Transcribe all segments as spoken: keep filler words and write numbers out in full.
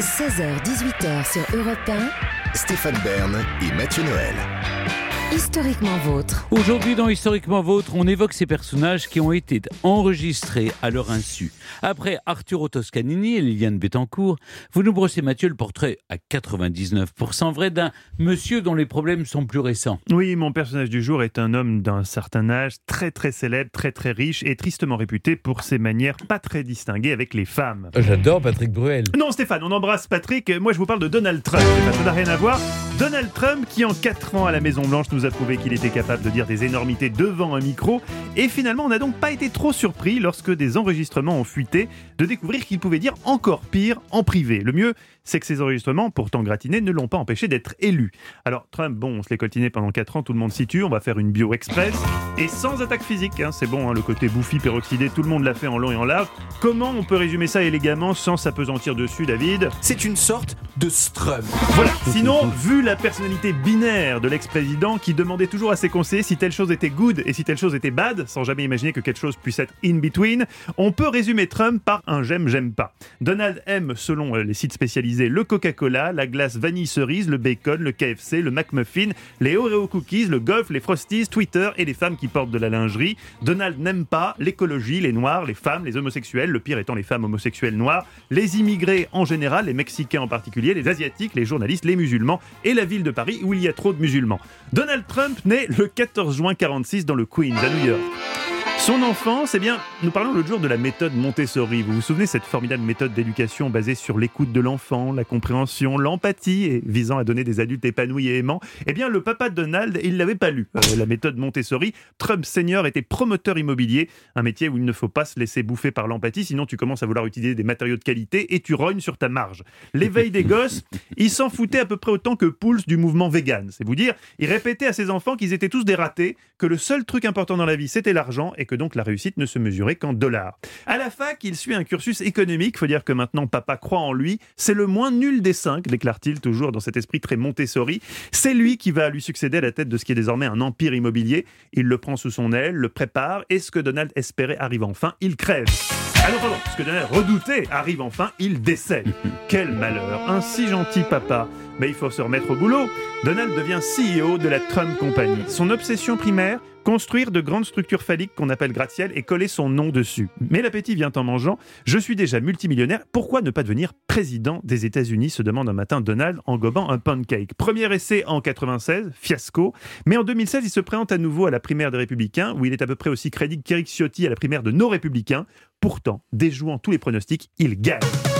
seize heures dix-huit heures sur Europe un. Stéphane Bern et Mathieu Noël. Historiquement vôtre. Aujourd'hui dans Historiquement Vôtre, on évoque ces personnages qui ont été enregistrés à leur insu. Après Arturo Toscanini et Liliane Bettencourt, vous nous brossez, Mathieu, le portrait à quatre-vingt-dix-neuf pour cent vrai d'un monsieur dont les problèmes sont plus récents. Oui, mon personnage du jour est un homme d'un certain âge, très très célèbre, très très riche et tristement réputé pour ses manières pas très distinguées avec les femmes. J'adore Patrick Bruel. Non Stéphane, on embrasse Patrick, moi je vous parle de Donald Trump, ça n'a rien à voir. Donald Trump qui en quatre ans à la Maison Blanche nous a prouvé qu'il était capable de dire des énormités devant un micro, et finalement on n'a donc pas été trop surpris lorsque des enregistrements ont fuité de découvrir qu'il pouvait dire encore pire en privé. Le mieux, c'est que ces enregistrements, pourtant gratinés, ne l'ont pas empêché d'être élu. Alors Trump, bon, on se l'est coltiné pendant quatre ans, tout le monde s'y tue, on va faire une bio express, et sans attaque physique, hein, c'est bon, hein, le côté bouffi, peroxydé, tout le monde l'a fait en long et en large. Comment on peut résumer ça élégamment sans s'apesantir dessus, David ? C'est une sorte de Strum. Voilà, sinon, vu la personnalité binaire de l'ex-président qui demandait toujours à ses conseillers si telle chose était good et si telle chose était bad, sans jamais imaginer que quelque chose puisse être in between, on peut résumer Trump par un j'aime, j'aime pas. Donald aime, selon les sites spécialisés, le Coca-Cola, la glace vanille cerise, le bacon, le K F C, le McMuffin, les Oreo cookies, le golf, les Frosties, Twitter et les femmes qui portent de la lingerie. Donald n'aime pas l'écologie, les noirs, les femmes, les homosexuels, le pire étant les femmes homosexuelles noires, les immigrés en général, les Mexicains en particulier, les Asiatiques, les journalistes, les musulmans et la ville de Paris où il y a trop de musulmans. Donald Trump naît le quatorze juin quarante-six dans le Queens, à New York. Son enfance, eh bien, nous parlons l'autre jour de la méthode Montessori. Vous vous souvenez, cette formidable méthode d'éducation basée sur l'écoute de l'enfant, la compréhension, l'empathie et visant à donner des adultes épanouis et aimants. Eh bien, le papa de Donald, il l'avait pas lu. Euh, la méthode Montessori, Trump senior était promoteur immobilier, un métier où il ne faut pas se laisser bouffer par l'empathie, sinon tu commences à vouloir utiliser des matériaux de qualité et tu rognes sur ta marge. L'éveil des gosses, il s'en foutait à peu près autant que Pouls du mouvement vegan. C'est vous dire, il répétait à ses enfants qu'ils étaient tous des ratés, que le seul truc important dans la vie, c'était l'argent et que donc la réussite ne se mesurait qu'en dollars. À la fac, il suit un cursus économique, faut dire que maintenant papa croit en lui, c'est le moins nul des cinq, déclare-t-il toujours dans cet esprit très Montessori. C'est lui qui va lui succéder à la tête de ce qui est désormais un empire immobilier. Il le prend sous son aile, le prépare, et ce que Donald espérait arrive enfin, il crève. Ah non, pardon, ce que Donald redoutait arrive enfin, il décède. Quel malheur, un si gentil papa. Mais il faut se remettre au boulot. Donald devient C E O de la Trump Company. Son obsession primaire, construire de grandes structures phalliques qu'on appelle gratte-ciel et coller son nom dessus. Mais l'appétit vient en mangeant. Je suis déjà multimillionnaire, pourquoi ne pas devenir président des États-Unis, se demande un matin Donald en gobant un pancake. Premier essai en quatre-vingt-seize, fiasco. Mais en deux mille seize, il se présente à nouveau à la primaire des Républicains, où il est à peu près aussi crédible qu'Eric Ciotti à la primaire de nos Républicains. Pourtant, déjouant tous les pronostics, il gagne.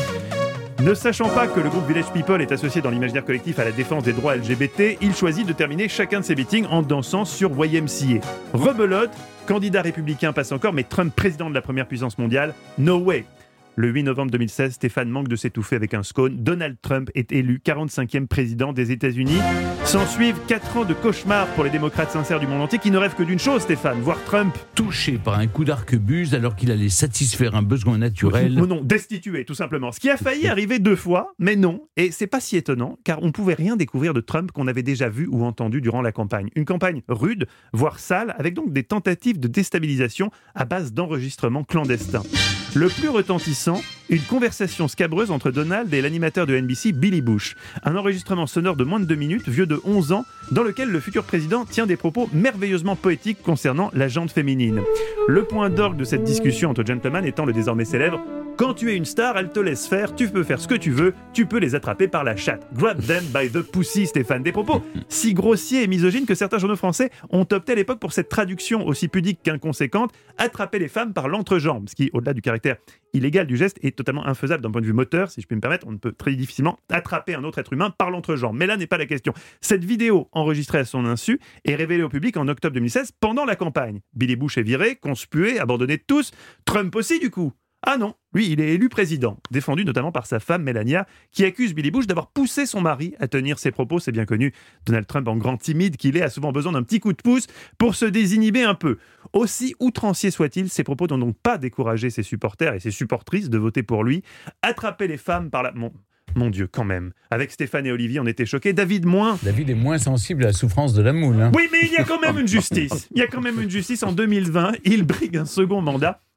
Ne sachant pas que le groupe Village People est associé dans l'imaginaire collectif à la défense des droits L G B T, il choisit de terminer chacun de ses meetings en dansant sur Y M C A. Rebelote, candidat républicain passe encore, mais Trump président de la première puissance mondiale, no way. Le huit novembre deux mille seize, Stéphane manque de s'étouffer avec un scone. Donald Trump est élu quarante-cinquième président des États-Unis. S'en suivent quatre ans de cauchemar pour les démocrates sincères du monde entier qui ne rêvent que d'une chose, Stéphane, voir Trump touché par un coup d'arquebuse alors qu'il allait satisfaire un besoin naturel. Non, non, destitué tout simplement. Ce qui a failli arriver deux fois, mais non. Et c'est pas si étonnant, car on pouvait rien découvrir de Trump qu'on avait déjà vu ou entendu durant la campagne. Une campagne rude, voire sale, avec donc des tentatives de déstabilisation à base d'enregistrements clandestins. Le plus retentissant, une conversation scabreuse entre Donald et l'animateur de N B C, Billy Bush. Un enregistrement sonore de moins de deux minutes, vieux de onze ans, dans lequel le futur président tient des propos merveilleusement poétiques concernant la jante féminine. Le point d'orgue de cette discussion entre gentlemen étant le désormais célèbre « Quand tu es une star, elle te laisse faire, tu peux faire ce que tu veux, tu peux les attraper par la chatte. Grab them by the pussy, Stéphane. » Des propos si grossiers et misogynes que certains journaux français ont opté à l'époque pour cette traduction aussi pudique qu'inconséquente, attraper les femmes par l'entrejambe, ce qui, au-delà du caractère illégal du geste, est totalement infaisable d'un point de vue moteur, si je puis me permettre. On ne peut très difficilement attraper un autre être humain par l'entrejambe. Mais là n'est pas la question. Cette vidéo, enregistrée à son insu, est révélée au public en octobre deux mille seize, pendant la campagne. Billy Bush est viré, conspué, abandonné de tous. Trump aussi, du coup. Ah non, lui, il est élu président, défendu notamment par sa femme Melania, qui accuse Billy Bush d'avoir poussé son mari à tenir ses propos. C'est bien connu, Donald Trump, en grand timide qu'il est, a souvent besoin d'un petit coup de pouce pour se désinhiber un peu. Aussi outranciers soient-ils, ces propos n'ont donc pas découragé ses supporters et ses supportrices de voter pour lui. Attraper les femmes par la... Mon, mon Dieu, quand même. Avec Stéphane et Olivier, on était choqués. David, moins. David est moins sensible à la souffrance de la moule. Hein. Oui, mais il y a quand même une justice. Il y a quand même une justice. En deux mille vingt, il brigue un second mandat.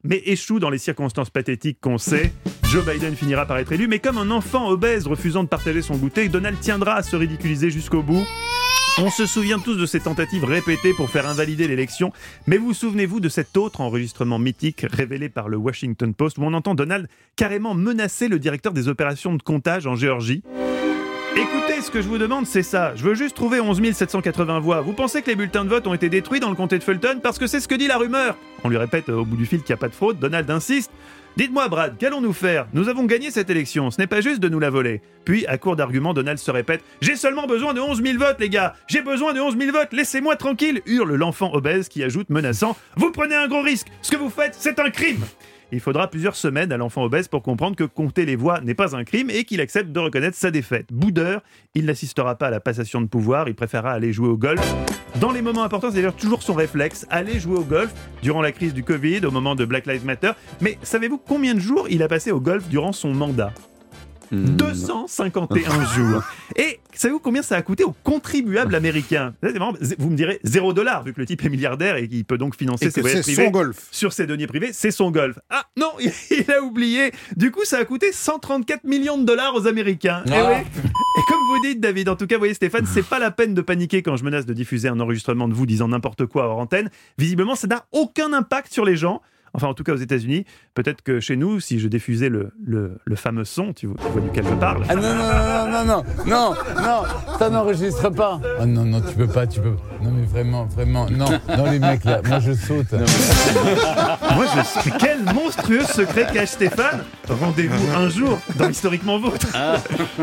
mais échoue dans les circonstances pathétiques qu'on sait. Joe Biden finira par être élu, mais comme un enfant obèse refusant de partager son goûter, Donald tiendra à se ridiculiser jusqu'au bout. On se souvient tous de ces tentatives répétées pour faire invalider l'élection, mais vous souvenez-vous de cet autre enregistrement mythique révélé par le Washington Post où on entend Donald carrément menacer le directeur des opérations de comptage en Géorgie ? Écoutez, ce que je vous demande, c'est ça. Je veux juste trouver onze mille sept cent quatre-vingts voix. Vous pensez que les bulletins de vote ont été détruits dans le comté de Fulton parce que c'est ce que dit la rumeur ? On lui répète euh, au bout du fil qu'il n'y a pas de fraude. Donald insiste. Dites-moi, Brad, qu'allons-nous faire ? Nous avons gagné cette élection, ce n'est pas juste de nous la voler. Puis, à court d'arguments, Donald se répète « J'ai seulement besoin de onze mille votes, les gars ! J'ai besoin de onze mille votes, laissez-moi tranquille !» hurle l'enfant obèse qui ajoute menaçant « Vous prenez un gros risque, ce que vous faites, c'est un crime !» Il faudra plusieurs semaines à l'enfant obèse pour comprendre que compter les voix n'est pas un crime et qu'il accepte de reconnaître sa défaite. Boudeur, il n'assistera pas à la passation de pouvoir, il préférera aller jouer au golf. Dans les moments importants, c'est d'ailleurs toujours son réflexe, aller jouer au golf durant la crise du Covid, au moment de Black Lives Matter. Mais savez-vous combien de jours il a passé au golf durant son mandat ? deux cent cinquante et un jours. Et savez-vous combien ça a coûté aux contribuables américains ? Vous me direz zéro dollar, vu que le type est milliardaire et qu'il peut donc financer et ses que voyages c'est privés son golf. sur ses deniers privés, c'est son golf. Ah non, il a oublié. Du coup, ça a coûté cent trente-quatre millions de dollars aux Américains. Ah. Et, oui. Et comme vous dites, David, en tout cas, vous voyez Stéphane, c'est pas la peine de paniquer quand je menace de diffuser un enregistrement de vous disant n'importe quoi hors antenne. Visiblement, ça n'a aucun impact sur les gens. Enfin, en tout cas, aux États-Unis, peut-être que chez nous, si je diffusais le, le, le fameux son, tu vois, tu vois duquel je parle. Ah non, non, non, non, non, non, non, ça n'enregistre pas. Ah non, non, tu peux pas, tu peux. Non, mais vraiment, vraiment, non, non, les mecs là, moi je saute. Moi, je sais. Quel monstrueux secret cache Stéphane ? Rendez-vous un jour dans Historiquement Vôtre. Ah.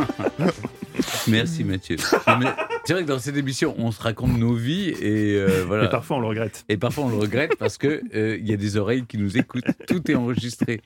Merci Mathieu. Non, mais c'est vrai que dans cette émission, on se raconte nos vies et euh, voilà. Et parfois, on le regrette. Et parfois, on le regrette parce que euh, il y a des oreilles qui nous écoutent. Tout est enregistré.